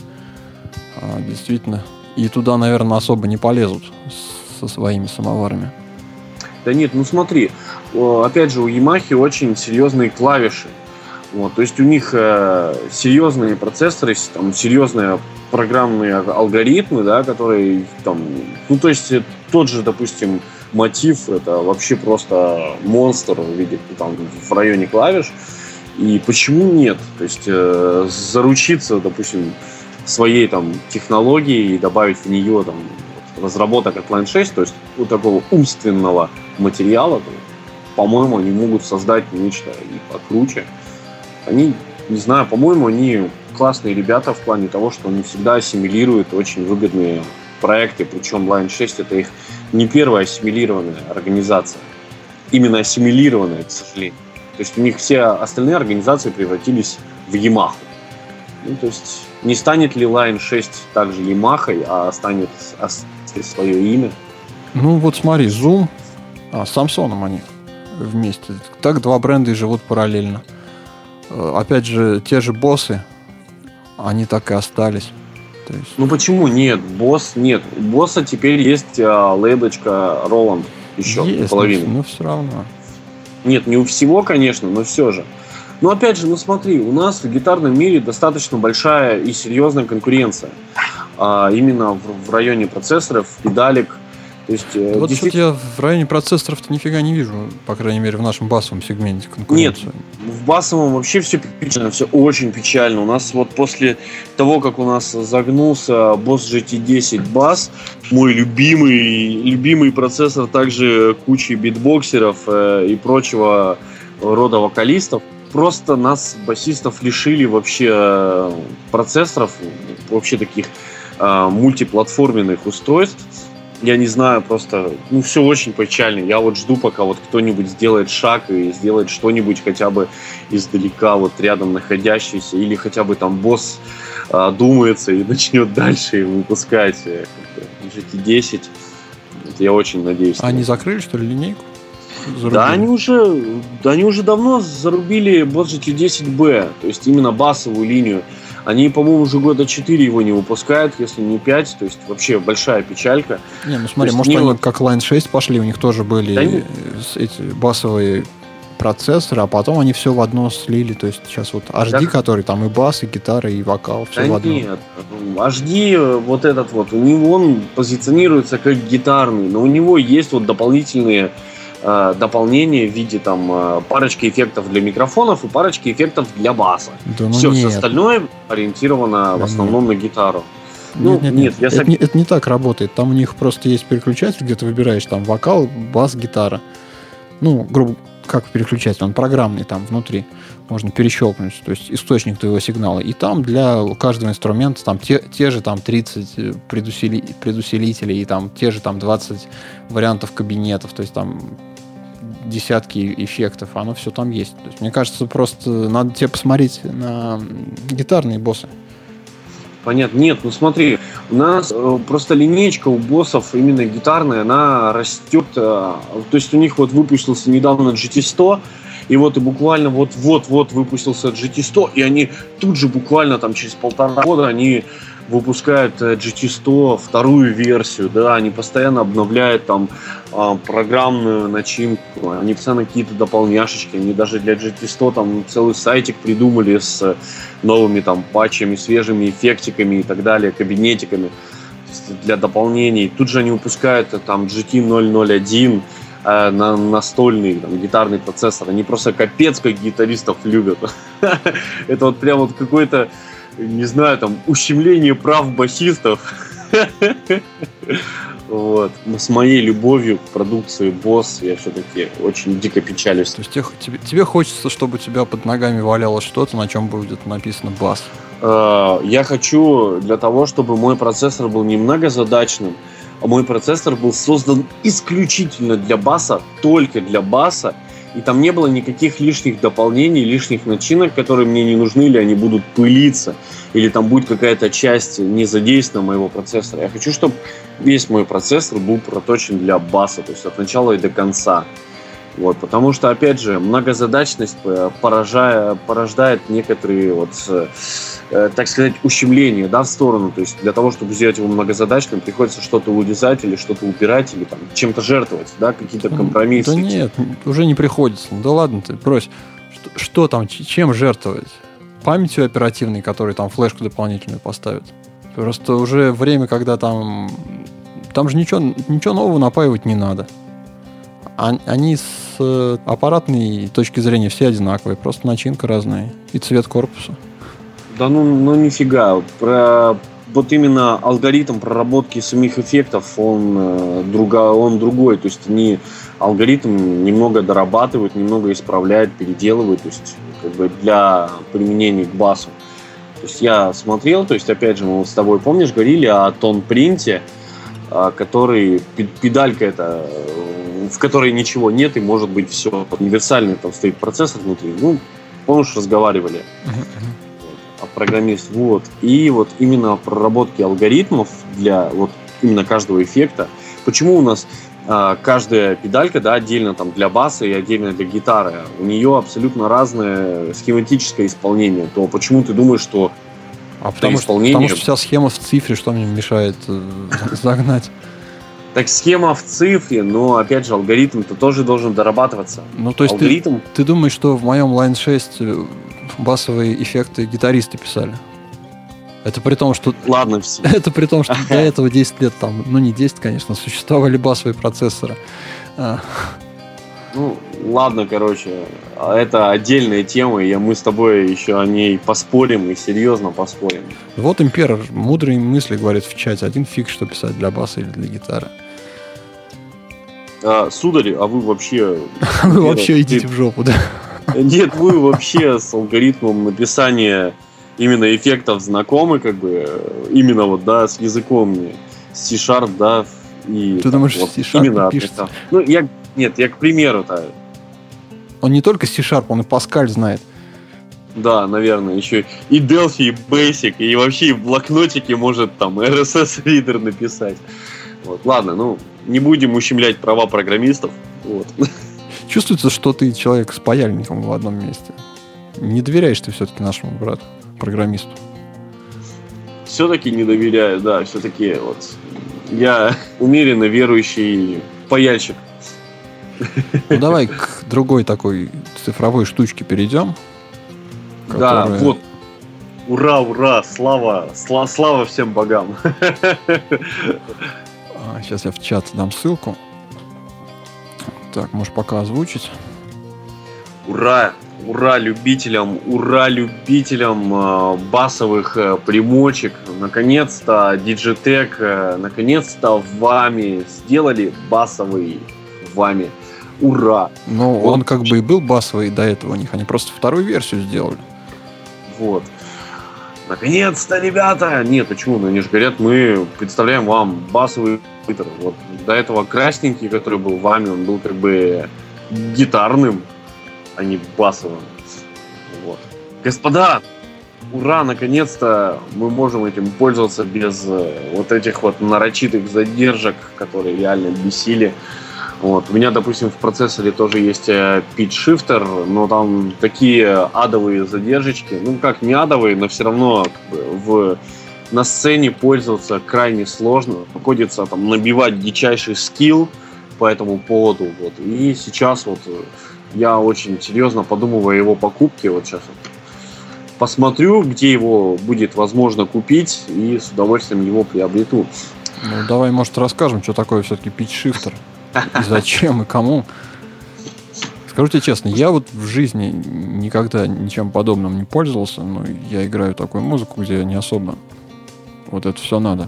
А, действительно. И туда, наверное, особо не полезут со своими самоварами. Да нет, ну смотри, опять же, у Yamaha очень серьезные клавиши. Вот, то есть у них э, серьезные процессоры, там, серьезные программные алгоритмы, да, которые там, ну то есть тот же, допустим, мотив, это вообще просто монстр в виде, там, в районе клавиш. И почему нет? То есть э, заручиться, допустим, своей там технологией и добавить в нее там разработок от Line шесть, то есть вот такого умственного материала, то, по-моему, они могут создать нечто и покруче. Они, не знаю, по-моему, они классные ребята в плане того, что они всегда ассимилируют очень выгодные проекты, причем Line шесть это их не первая ассимилированная организация, именно ассимилированная, к сожалению. То есть у них все остальные организации превратились в Yamaha. Ну, то есть не станет ли Line шесть также Yamaha, а станет свое имя? Ну вот смотри, Zoom, а, с Samsung они вместе. Так два бренда и живут параллельно. Опять же, те же боссы, они так и остались. То есть... Ну почему нет? Босс нет. У босса теперь есть а, лейблочка Roland еще есть, половина. Но, но все равно. Нет, не у всего, конечно, но все же. Но опять же, ну смотри, у нас в гитарном мире достаточно большая и серьезная конкуренция. А именно в, в районе процессоров, педалек. То есть, вот действительно... что-то я в районе процессоров-то нифига не вижу, по крайней мере, в нашем басовом сегменте конкуренцию. Нет, в басовом вообще все печально, все очень печально. У нас вот после того, как у нас загнулся Boss джи ти десять бас, мой любимый, любимый процессор, также кучи битбоксеров э, и прочего рода вокалистов, просто нас, басистов, лишили вообще процессоров, вообще таких э, мультиплатформенных устройств. Я не знаю, просто, ну, все очень печально. Я вот жду, пока вот кто-нибудь сделает шаг и сделает что-нибудь хотя бы издалека, вот рядом находящийся, или хотя бы там босс а, думается и начнет дальше выпускать джи ти десять. Вот я очень надеюсь. А они закрыли, что ли, линейку? Зарубили? Да, они уже, да, они уже давно зарубили Boss джи ти десять би, то есть именно басовую линию. Они, по-моему, уже года четыре его не выпускают, если не пять. То есть вообще большая печалька. Не, ну смотри, может, они вот... как Line шесть пошли, у них тоже были да не... эти басовые процессоры, а потом они все в одно слили. То есть сейчас вот эйч ди, да. который там и бас, и гитара, и вокал, все да в одно. Нет, эйч ди вот этот вот, у него он позиционируется как гитарный, но у него есть вот дополнительные дополнение в виде там парочки эффектов для микрофонов и парочки эффектов для баса. Да, ну все, нет. все остальное ориентировано да, в основном нет. на гитару. Ну, нет, нет, нет. Я это, сам... не, это не так работает. Там у них просто есть переключатель, где ты выбираешь там вокал, бас, гитара. Ну, грубо как переключатель, он программный там внутри. Можно перещелкнуть, то есть источник твоего сигнала. И там для каждого инструмента там те, те же там тридцать предусили, предусилителей и там те же там двадцать вариантов кабинетов. То есть там десятки эффектов, оно все там есть. То есть, мне кажется, просто надо тебе посмотреть на гитарные боссы. Понятно. Нет, ну смотри, у нас э, просто линейка у боссов именно гитарная, она растет. Э, то есть у них вот выпустился недавно джи ти сто, и вот и буквально вот-вот-вот выпустился джи ти сто, и они тут же буквально там через полтора года они выпускают джи ти сто вторую версию, да, они постоянно обновляют там э, программную начинку, они постоянно какие-то дополняшечки, они даже для джи ти сто там целый сайтик придумали с новыми там патчами, свежими эффектиками и так далее, кабинетиками для дополнений. Тут же они выпускают там джи ти ноль ноль один, э, на настольный там, гитарный процессор, они просто капец как гитаристов любят. Это вот прям вот какой-то, не знаю, там, ущемление прав басистов. Вот. С моей любовью к продукции Boss я все-таки очень дико печалюсь. То есть тебе, тебе хочется, чтобы у тебя под ногами валялось что-то, на чем будет написано Bass? Я хочу для того, чтобы мой процессор был не многозадачным, а мой процессор был создан исключительно для баса, только для баса, и там не было никаких лишних дополнений, лишних начинок, которые мне не нужны, или они будут пылиться, или там будет какая-то часть не задействована моего процессора. Я хочу, чтобы весь мой процессор был проточен для баса, то есть от начала и до конца. Вот, потому что, опять же, многозадачность поражая, порождает некоторые, вот, э, так сказать, ущемления, да, в сторону. То есть для того, чтобы сделать его многозадачным, приходится что-то урезать или что-то убирать, или там, чем-то жертвовать, да, какие-то компромиссы. Да нет, уже не приходится. Да ладно ты, брось. Что, что там, чем жертвовать? Памятью оперативной, которой там флешку дополнительную поставят. Просто уже время, когда там... Там же ничего, ничего нового напаивать не надо. Они с аппаратной точки зрения все одинаковые, просто начинка разная и цвет корпуса. Да ну, ну нифига. Про, вот именно алгоритм проработки самих эффектов, он, э, друга, он другой. То есть они алгоритм немного дорабатывают, немного исправляют, переделывают, то есть как бы для применения к басу. То есть я смотрел, то есть опять же мы с тобой, помнишь, говорили о тон-принте, который, педалька это, в которой ничего нет и может быть все универсальный, там стоит процессор внутри. Ну, помнишь, разговаривали о программист. Вот. И вот именно проработки алгоритмов для вот именно каждого эффекта. Почему у нас а, каждая педалька, да, отдельно там для баса и отдельно для гитары, у нее абсолютно разное схематическое исполнение. То почему ты думаешь, что А потому что, потому что вся схема в цифре, что мне мешает э, загнать? Так схема в цифре, но опять же алгоритм-то тоже должен дорабатываться. Ну, то есть алгоритм... ты, ты думаешь, что в моем Line шесть басовые эффекты гитаристы писали? Это при том, что... Ладно, все. Это при том, что до этого десять лет там, ну не десять, конечно, существовали басовые процессоры. А. Ну, ладно, короче, это отдельная тема, и мы с тобой еще о ней поспорим и серьезно поспорим. Вот Император мудрые мысли говорит в чате. Один фиг, что писать для баса или для гитары. А, сударь, а вы вообще... Вы вообще идите в жопу, да? Нет, вы вообще с алгоритмом написания именно эффектов знакомы, как бы, именно вот, да, с языком C-Sharp, да, и... Ты думаешь, вот, C-Sharp пишется? Ну, я... Нет, я к примеру-то. Он не только C-Sharp, он и Pascal знает. Да, наверное, еще и Delphi, и Basic, и вообще и в блокнотике может там эр эс эс-ридер написать. Вот, ладно, ну, не будем ущемлять права программистов. Вот. Чувствуется, что ты человек с паяльником в одном месте. Не доверяешь ты все-таки нашему брату, программисту? Все-таки не доверяю, да, все-таки вот я умеренно верующий паяльщик. Ну, давай к другой такой цифровой штучке перейдем. Которая... Да, вот. Ура, ура, слава, сла- слава всем богам. А, сейчас я в чат дам ссылку. Так, можешь пока озвучить. Ура, ура любителям, ура любителям э, басовых э, примочек. Наконец-то Digitech, э, наконец-то вами сделали басовый вами. Ура! Ну, вот. Он как бы и был басовый до этого у них. Они просто вторую версию сделали. Вот. Наконец-то, ребята! Нет, почему? Ну, они же говорят, мы представляем вам басовый компьютер. Вот. До этого красненький, который был вами, он был как бы гитарным, а не басовым. Вот. Господа! Ура! Наконец-то мы можем этим пользоваться без вот этих вот нарочитых задержек, которые реально бесили. Вот. У меня, допустим, в процессоре тоже есть pitch-shifter, но там такие адовые задержечки. Ну, как не адовые, но все равно как бы, в, на сцене пользоваться крайне сложно. Приходится там набивать дичайший скилл по этому поводу. Вот. И сейчас вот я очень серьезно подумываю о его покупке. Вот сейчас вот посмотрю, где его будет возможно купить, и с удовольствием его приобрету. Ну, давай, может, расскажем, что такое все-таки pitch-shifter. И зачем, и кому. Скажу тебе честно, я вот в жизни никогда ничем подобным не пользовался, но я играю такую музыку, где не особо вот это все надо.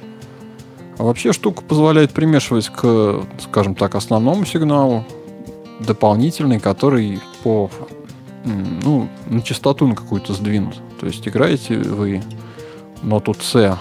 А вообще штука позволяет примешивать к, скажем так, основному сигналу дополнительный, который по, ну, на частоту на какую-то сдвинут. То есть играете вы ноту С,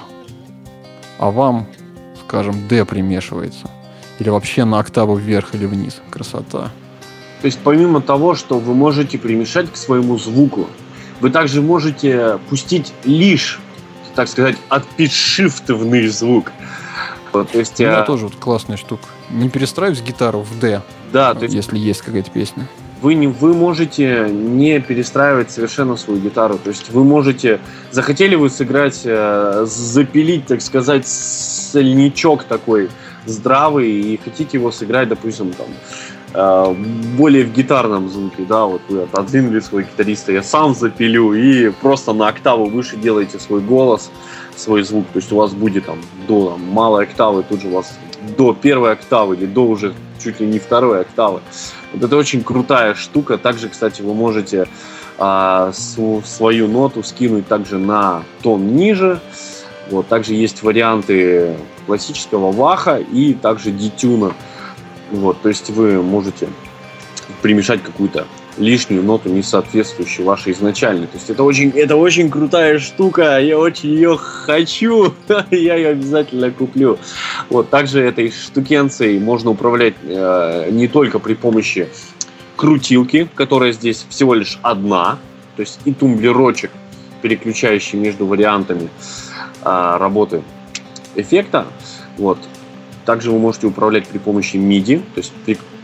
а вам, скажем, D примешивается. Или вообще на октаву вверх или вниз. Красота. То есть помимо того, что вы можете примешать к своему звуку, вы также можете пустить лишь, так сказать, отпитшифтованный звук. Вот, то есть, У меня а... тоже вот классная штука. Не перестраивать гитару в D, да, то есть, если есть какая-то песня. Вы, не, вы можете не перестраивать совершенно свою гитару. То есть вы можете... Захотели вы сыграть, э, запилить, так сказать, сольничок такой здравый, и хотите его сыграть, допустим, там, э, более в гитарном звуке, да, вот вы отодвинули своего гитариста, я сам запилю, и просто на октаву выше делаете свой голос, свой звук, то есть у вас будет там до там, малой октавы, тут же у вас до первой октавы или до уже чуть ли не второй октавы. Вот это очень крутая штука. Также, кстати, вы можете а, свою ноту скинуть также на тон ниже. Вот. Также есть варианты классического ваха и также детюна. Вот. То есть вы можете примешать какую-то лишнюю ноту, не соответствующую вашей изначальной. То есть это очень, это очень крутая штука, я очень ее хочу, я ее обязательно куплю. Вот. Также этой штукенцией можно управлять э, не только при помощи крутилки, которая здесь всего лишь одна, то есть и тумблерочек, переключающий между вариантами э, работы эффекта. Вот. Также вы можете управлять при помощи миди, то есть при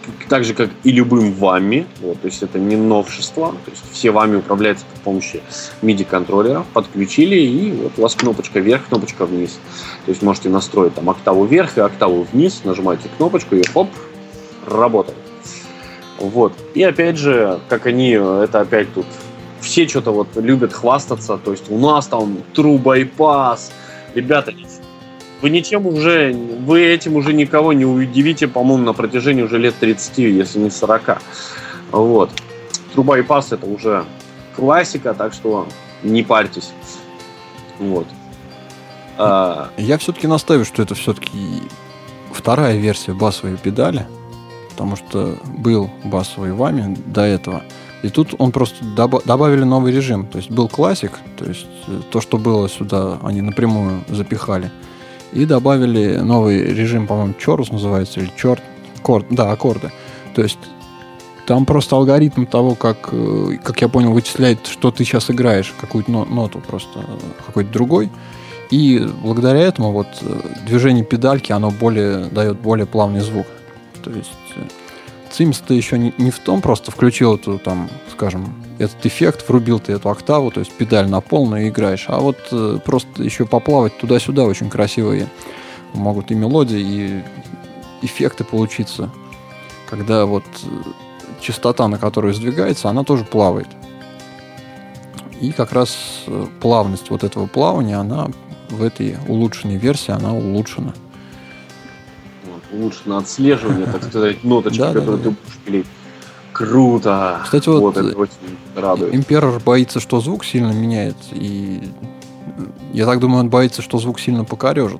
так же, как и любым вами. Вот, то есть это не новшество. То есть все вами управляются при помощи миди-контроллера. Подключили, и вот у вас кнопочка вверх, кнопочка вниз. То есть можете настроить там октаву вверх и октаву вниз. Нажимаете кнопочку и хоп, работает. Вот. И опять же, как они, это опять тут все что-то вот любят хвастаться. То есть у нас там True Bypass. Ребята, вы ничем уже, вы этим уже никого не удивите, по-моему, на протяжении уже лет тридцати, если не сорока. Вот. True Bypass это уже классика, так что не парьтесь. Вот. А... Я все-таки настаиваю, что это все-таки вторая версия басовой педали, потому что был басовый вами до этого. И тут он просто доб- добавили новый режим. То есть был классик, то есть то, что было сюда, они напрямую запихали. И добавили новый режим, по-моему, Chorus называется, или черт, аккорд, да, аккорды. То есть там просто алгоритм того, как, как я понял, вычисляет, что ты сейчас играешь, какую-то ноту просто, какой-то другой. И благодаря этому вот движение педальки, оно более, дает более плавный звук. То есть цимс-то еще не, не в том, просто включил эту, там, скажем, этот эффект, врубил ты эту октаву, то есть педаль на полную и играешь. А вот э, просто еще поплавать туда-сюда очень красивые могут и мелодии, и эффекты получиться. Когда вот частота, на которую сдвигается, она тоже плавает. И как раз плавность вот этого плавания, она в этой улучшенной версии, она улучшена. Улучшено отслеживание, так сказать, ноточки, которые ты будешь пилить. Круто! Кстати, вот, вот это очень радует. Император боится, что звук сильно меняет, и я так думаю, он боится, что звук сильно покорежит.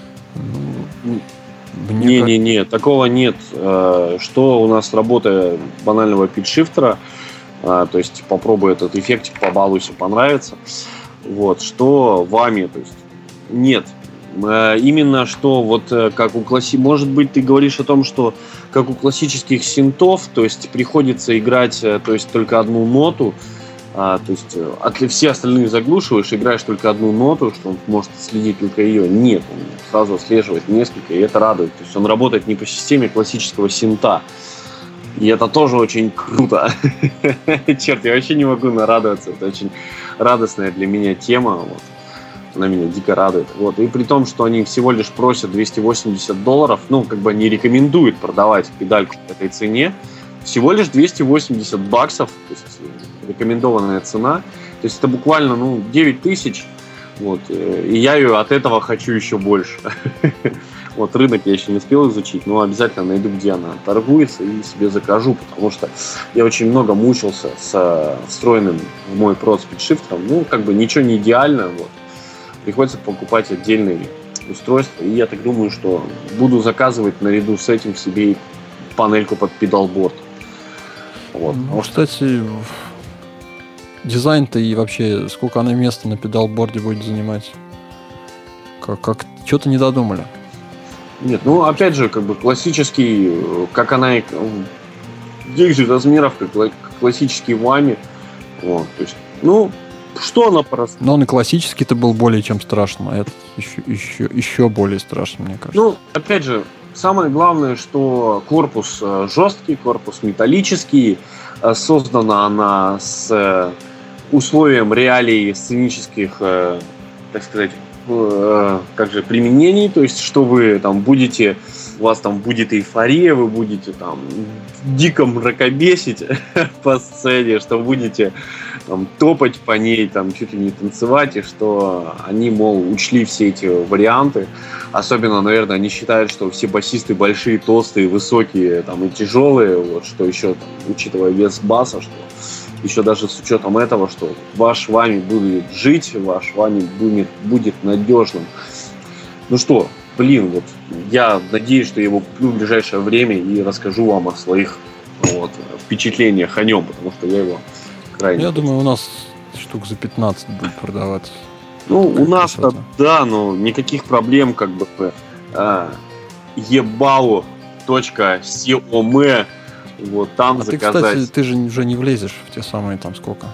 Ну, Не-не-не, как... такого нет. Что у нас работа банального питчшифтера, то есть попробуй этот эффектик, побалуйся, понравится. Вот, что вами, то есть нет. Именно что вот как у класси... Может быть, ты говоришь о том, что как у классических синтов, то есть приходится играть, то есть только одну ноту, а, то есть от... все остальные заглушиваешь, играешь только одну ноту, что он может следить только ее. Нет, он сразу отслеживает несколько, и это радует. То есть он работает не по системе классического синта. И это тоже очень круто. Черт, я вообще не могу нарадоваться. Это очень радостная для меня тема. Вот. Она меня дико радует. Вот. И при том, что они всего лишь просят двести восемьдесят долларов, ну, как бы не рекомендуют продавать педальку по этой цене, всего лишь двести восемьдесят баксов, то есть рекомендованная цена. То есть это буквально, ну, девять тысяч. Вот. И я ее от этого хочу еще больше. Вот рынок я еще не успел изучить, но обязательно найду, где она торгуется, и себе закажу, потому что я очень много мучился с встроенным в мой прод спидшифтером. Ну, как бы ничего не идеально, вот. Приходится покупать отдельные устройства, и я так думаю, что буду заказывать наряду с этим себе панельку под педалборд. Вот. Ну, кстати, дизайн-то и вообще сколько она места на педалборде будет занимать? Как, как что-то не додумали. Нет, ну опять же, как бы классический, как она и тех же размеров, как классический вами. Вот, то есть, ну, что она просто. Но он и классический-то был более чем страшным, а этот еще, еще, еще более страшный, мне кажется. Ну, опять же, самое главное, что корпус жесткий, корпус металлический, создана она с условием реалий сценических, так сказать, как же, применений, то есть, что вы там будете, у вас там будет эйфория, вы будете там дико мракобесить по сцене, что будете там топать по ней, там чуть ли не танцевать, и что они, мол, учли все эти варианты. Особенно, наверное, они считают, что все басисты большие, толстые, высокие, там и тяжелые, вот, что еще, там, учитывая вес баса, что еще даже с учетом этого, что ваш вами будет жить, ваш вами будет, будет надежным. Ну что, блин, вот я надеюсь, что я его куплю в ближайшее время и расскажу вам о своих вот, впечатлениях о нем, потому что я его крайне... Я думаю, у нас штук за пятнадцать будет продаваться. Ну, у нас-то, да, но никаких проблем, как бы, а, ебау точка ком вот там а заказать. Ты, кстати, ты же уже не влезешь в те самые, там, сколько?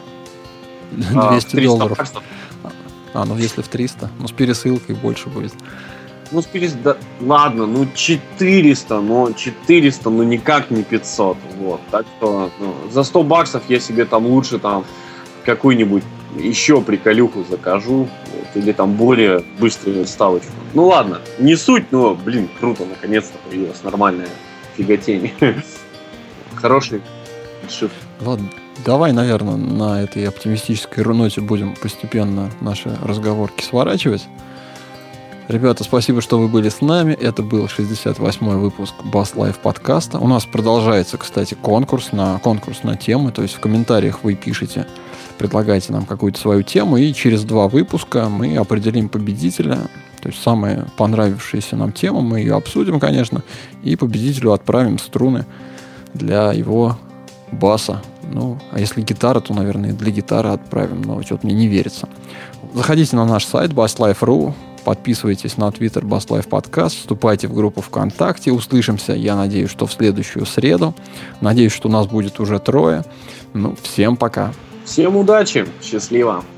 двести долларов. Баксов. А, ну если в триста, ну с пересылкой больше будет. ну, с перес- да, ладно, ну, четыреста, но четыреста, ну, никак не пятьсот, вот, так что, ну, за сто баксов я себе там лучше там какую-нибудь еще приколюху закажу, вот, или там более быструю ставочку. Ну, ладно, не суть, но, блин, круто, наконец-то появилась нормальная фиготень. Хороший шифт. Ладно, давай, наверное, на этой оптимистической ноте будем постепенно наши разговорки сворачивать. Ребята, спасибо, что вы были с нами. Это был шестьдесят восьмой выпуск Bass Live подкаста. У нас продолжается, кстати, конкурс на, конкурс на темы. То есть в комментариях вы пишете, предлагаете нам какую-то свою тему, и через два выпуска мы определим победителя. То есть самая понравившаяся нам тема, мы ее обсудим, конечно, и победителю отправим струны для его баса. Ну, а если гитара, то, наверное, для гитары отправим, но что-то мне не верится. Заходите на наш сайт bass life точка ру, подписывайтесь на Twitter Bass Live Podcast, вступайте в группу ВКонтакте. Услышимся, я надеюсь, что в следующую среду. Надеюсь, что нас будет уже трое. Ну, всем пока. Всем удачи, счастливо.